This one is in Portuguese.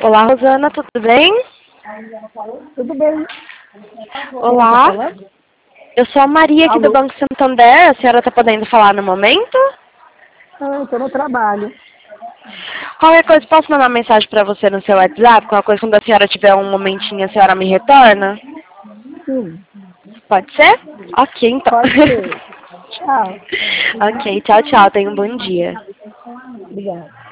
Olá, Rosana, tudo bem? Tudo bem. Olá, eu sou a Maria aqui do Alô? Banco Santander. A senhora está podendo falar no momento? Estou no trabalho. Qualquer coisa, posso mandar uma mensagem para você no seu WhatsApp? Qualquer coisa, quando a senhora tiver um momentinho, a senhora me retorna? Sim, Pode ser? Ok, então. pode ser. Tchau. Ok, tchau, tchau. Tenha um bom dia. Obrigada.